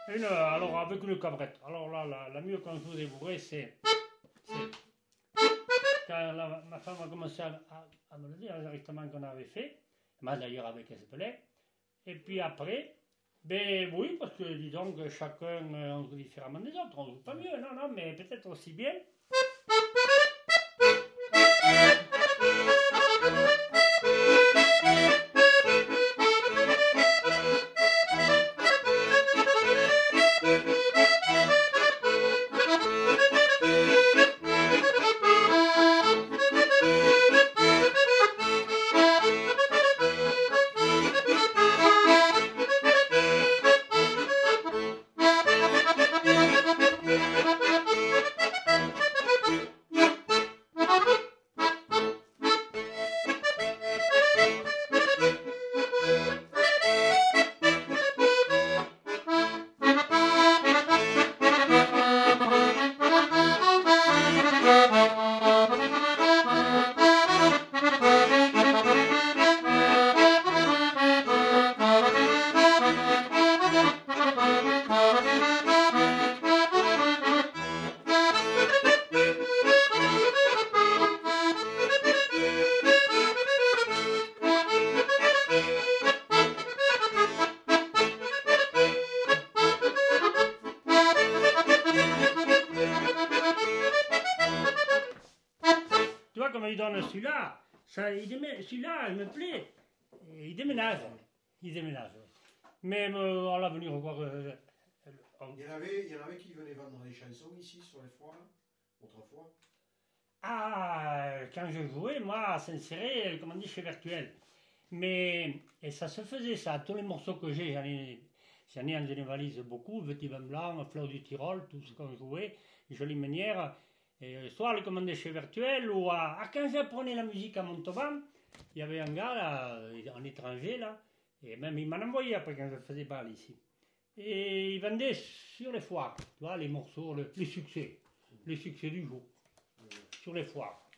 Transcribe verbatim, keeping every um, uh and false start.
Une, alors avec une cabrette. Alors là, la, la mieux quand je vous ai bourré, c'est quand la, ma femme a commencé à, à, à me le dire directement qu'on avait fait, moi d'ailleurs avec Espelay. Et puis après, ben oui, parce que disons que chacun on joue différemment des autres, on joue pas mieux, non, non, mais peut-être aussi bien. Tu vois, comme il donne celui-là, celui-là, il me plaît. Il déménage. Il déménage. Mais euh, à l'avenir, encore. Euh, on... il, y en avait, il y en avait qui venaient vendre des chansons ici sur les foires, autrefois. Ah, quand je jouais, moi, à Saint-Céré, comme on dit, chez Virtuel. Mais, et ça se faisait, ça. Tous les morceaux que j'ai, j'en ai, j'en ai dans une valise beaucoup. Petit Vin Blanc, Fleur du Tyrol, tout ce qu'on jouait, Jolie Meunière. Et soit les commander chez Virtuel, ou à, à quand j'apprenais la musique à Montauban, il y avait un gars là, en étranger là, et même il m'en envoyait après quand je faisais balle ici. Et il vendait sur les foires, tu vois, les morceaux, le, les succès, les succès du jour, sur les foires.